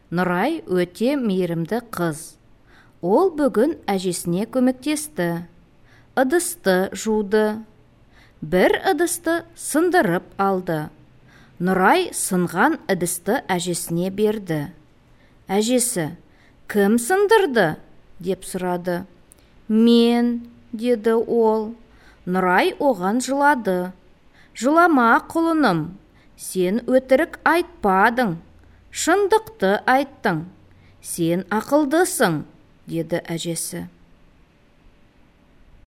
Нұрай өте мейірімді қыз. Ол бүгін әжесіне көмектесті. Ыдысты жуды. Бір ыдысты сындырып алды. Нұрай сынған ыдысты әжесіне берді. Әжесі: «Кім сындырды?» деп сұрады. «Мен», деді ол. Нұрай оған жылады. «Жылама, құлыным, сен өтірік айтпадың, шындықты айттың, сен ақылдысың», деді әжесі.